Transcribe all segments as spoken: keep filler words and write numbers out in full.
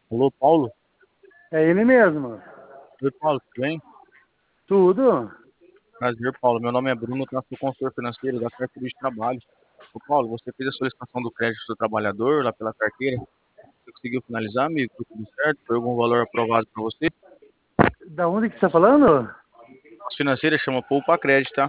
Alô, Paulo? É ele mesmo. Oi, Paulo, tudo bem? Tudo? Prazer, Paulo. Meu nome é Bruno, eu sou consultor financeiro da carteira de trabalho. Ô, Paulo, você fez a solicitação do crédito do trabalhador lá pela carteira. Você conseguiu finalizar, amigo? Foi tudo certo? Foi algum valor aprovado para você? Da onde que você tá falando? As financeiras chama Poupa Crédito, tá?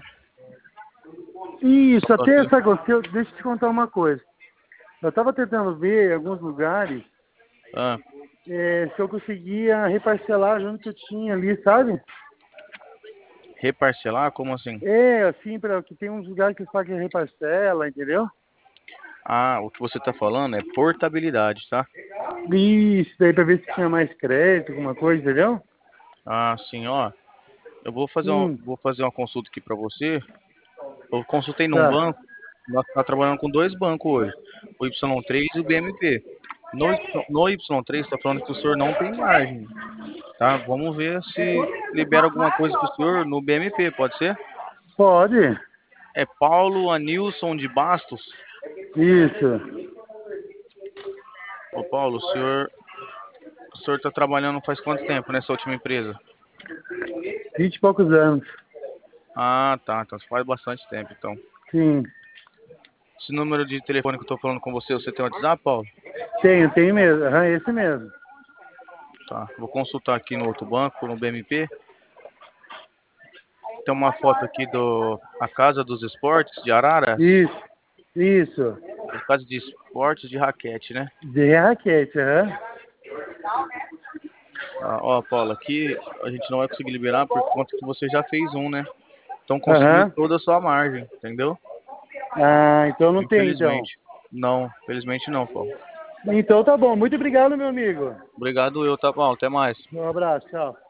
Isso, Só até que, essa coisa. Deixa eu te contar uma coisa. Eu tava tentando ver em alguns lugares ah, é, se eu conseguia reparcelar junto que eu tinha ali, sabe? reparcelar? Como assim? É, assim, pra, que tem uns lugares que eles falam que reparcela, entendeu? Ah, o que você está falando é portabilidade, tá? Isso, daí pra ver se tinha mais crédito, alguma coisa, entendeu? Ah, sim, ó. Eu vou fazer uma, Hum, vou fazer uma consulta aqui para você. Eu consultei num tá. banco. Nós estamos trabalhando com dois bancos hoje, o Y três e o B M P. No, Y- no Y três está falando que o senhor não tem margem, tá? Vamos ver se libera alguma coisa para o senhor no B M P, pode ser? Pode? É Paulo Anilson de Bastos. Isso. Ô Paulo, o senhor, o senhor está trabalhando faz quanto tempo nessa última empresa? Vinte e poucos anos. Ah, tá, então faz bastante tempo, então. Sim. Esse número de telefone que eu estou falando com você, você tem WhatsApp, Paulo? Tenho, tenho mesmo. Aham, esse mesmo. Tá, vou consultar aqui no outro banco, no B M P. Tem uma foto aqui do a Casa dos Esportes de Araras. Isso, isso. É Casa de Esportes de Raquete, né? De raquete, aham. Ah, ó, Paulo, aqui a gente não vai conseguir liberar por conta que você já fez um, né? Então consumiu Aham. toda a sua margem, entendeu? Ah, então não tem, então. Infelizmente. Não, felizmente não, Paulo. Então tá bom. Muito obrigado, meu amigo. Obrigado eu, tá, Paulo? Até mais. Um abraço, tchau.